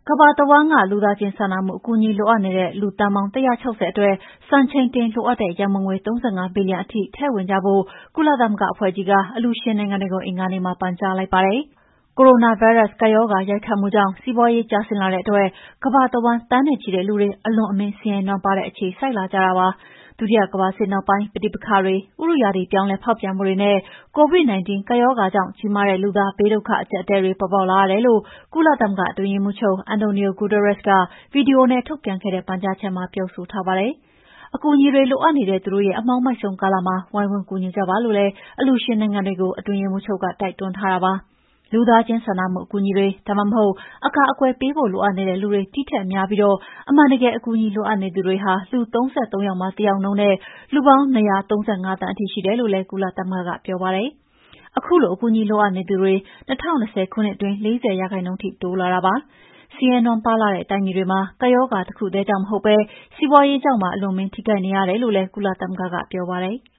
ကမ္ဘာတဝန်းကလူသားချင်းစာနာမှုအကူအညီလိုအပ်နေတဲ့လူသန်းပေါင်း160အတွက်စံချိန်တင်လိုအပ်တဲ့ရန်ပုံငွေ35ဘီလီယံအထိထည့်ဝင်ကြဖို့ကုလသမဂ္ဂအဖွဲ့ကြီးကအလှူရှင်နိုင်ငံတွေကိုအင်္ဂါနေ့မှာပန်ကြားလိုက်ပါတယ်။ ကိုရိုနာဗိုင်းရပ်စ်ကပ်ရောဂါရိုက်ခတ်မှုကြောင့်စီးပွါးရေးကျဆင်းလာတဲ့အတွက်ကမ္ဘာတဝန်းသန်းနဲ့ချီတဲ့လူတွေအလွန်အမင်းဆင်းရဲနွမ်းပါးတဲ့အခြေစိုက်လာကြတာပါ။ဒုတိယကမ္ဘာစစ်နောက်ပိုင်းပဋိပက္ခတွေ၊ဥတုရာသီပြောင်းလဲဖောက်ပြန်မှုတွေနဲ့ COVID-19 ကပ်ရောဂါကြောင့်ကြီးမားတဲ့လူသားဘေးဒုက္ခအကျပ်အတည်းတွေပေါ်ပေါက်လာရတယ်လို့ကုလသမဂ္ဂအတွင်းရေးမှူးချုပ် Antonio Guterres ကဗီဒီယိုနဲ့ထုတ်ပြန်ခဲ့တဲ့ပန်ကြားချက်မှာပြောဆိုထားပါတယ်။အကူအညီတွေလိုအပ်နေတဲ့သူတို့ရဲ့အမှောင်မိုက်ဆုံးကာလမှာဝိုင်းဝန်းကူညီကြပါလို့လည်းအလှူရှင်နိုင်ငံတွေကိုအတွင်းရေးမှူးချုပ်ကတိုက်တွန်းထားတာပါ။လူသားချင်းစာနာမှုအကူအညီတွေဒါမှမဟုတ်အကာအကွယ်ပေးဖို့လိုအပ်နေတဲ့လူတွေဒီထက်များပြီးအမှန်တကယ်အကူအညီလိုအပ်နေသူတွေဟာလူ33ယောက်မှာ1ယောက်နှုန်းနဲ့လူပေါင်း235သန်းအထိရှိတယ်လို့လည်းကုလသမဂ္ဂကပြောပါတယ်။ခုလိုအကူအညီလိုအပ်နေသူတွေ2020ခုနှစ်အတွင်း40%ထိတိုးလာတာပါ။ဆင်းရဲနွမ်းပါးလှတဲ့တိုင်းပြည်တွေမှာကပ်ရောဂါတခုတည်းကြောင့်မဟုတ်ဘဲစီးပွါးရေးကြောင့်ပါအလွန်အမင်းထိခိုက်နေရတယ်လို့လည်းကုလသမဂ္ဂကပြောပါတယ်။